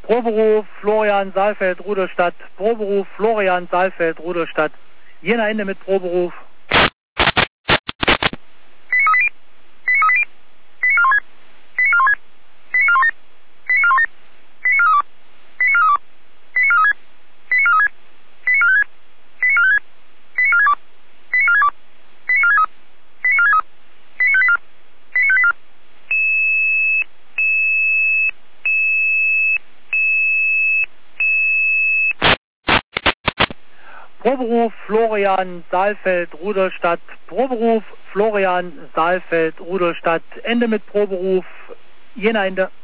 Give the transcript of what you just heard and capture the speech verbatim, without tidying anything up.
Proberuf Florian Saalfeld, Rudolstadt. Proberuf Florian Saalfeld, Rudolstadt. Jena Ende mit Proberuf. Proberuf Florian Saalfeld, Rudolstadt. Proberuf Florian Saalfeld, Rudolstadt. Ende mit Proberuf. Jena Ende.